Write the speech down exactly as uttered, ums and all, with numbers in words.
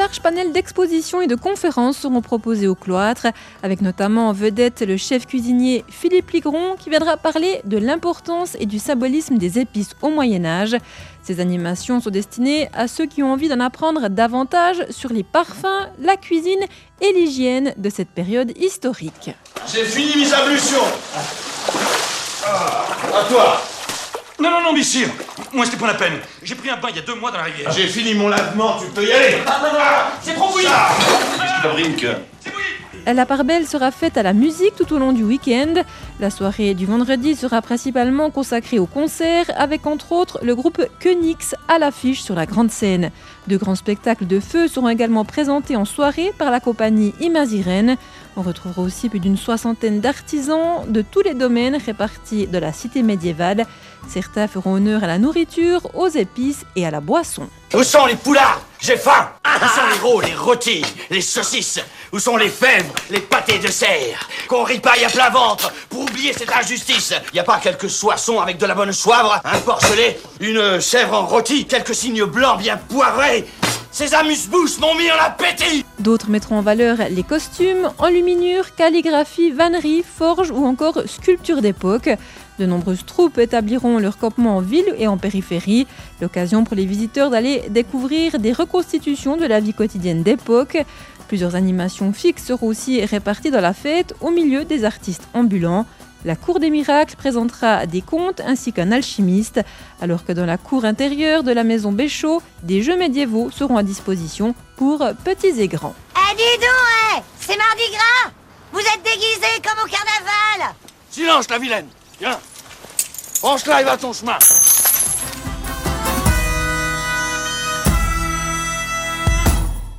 large panel d'expositions et de conférences seront proposés au cloître, avec notamment en vedette le chef cuisinier Philippe Ligron qui viendra parler de l'importance et du symbolisme des épices au Moyen-Âge. Ces animations sont destinées à ceux qui ont envie d'en apprendre davantage sur les parfums, la cuisine et l'hygiène de cette période historique. J'ai fini mes ablutions. Ah, à toi. Non, non, non, messire. Moi, c'était pas la peine. J'ai pris un bain il y a deux mois dans la rivière. J'ai fini mon lavement, tu peux y aller. Ah, non, non, non, c'est trop bouillant. Qu'est-ce qui fabrique? C'est bouilli. La part belle sera faite à la musique tout au long du week-end. La soirée du vendredi sera principalement consacrée aux concerts, avec entre autres le groupe Koenix à l'affiche sur la grande scène. De grands spectacles de feu seront également présentés en soirée par la compagnie Imazirène. On retrouvera aussi plus d'une soixantaine d'artisans de tous les domaines répartis de la cité médiévale. Certains feront honneur à la nourriture, aux épices et à la boisson. Où sont les poulards? J'ai faim. Où sont les rôles, les rôtis, les saucisses? Où sont les fèvres, les pâtés de serre? Qu'on ripaille à plein ventre pour oublier cette injustice. Y a pas quelques soissons avec de la bonne soivre, un porcelet, une chèvre en rôti, quelques signes blancs bien poivrés? Ces amuse-bouches m'ont mis en appétit. D'autres mettront en valeur les costumes, enluminures, calligraphie, vannerie, forge ou encore sculpture d'époque. De nombreuses troupes établiront leur campement en ville et en périphérie. L'occasion pour les visiteurs d'aller découvrir des reconstitutions de la vie quotidienne d'époque. Plusieurs animations fixes seront aussi réparties dans la fête au milieu des artistes ambulants. La cour des miracles présentera des contes ainsi qu'un alchimiste, alors que dans la cour intérieure de la maison Béchot, des jeux médiévaux seront à disposition pour petits et grands. Eh dis donc, eh, c'est Mardi Gras. Vous êtes déguisés comme au carnaval. Silence, la vilaine. Viens. Penche-la et va ton chemin.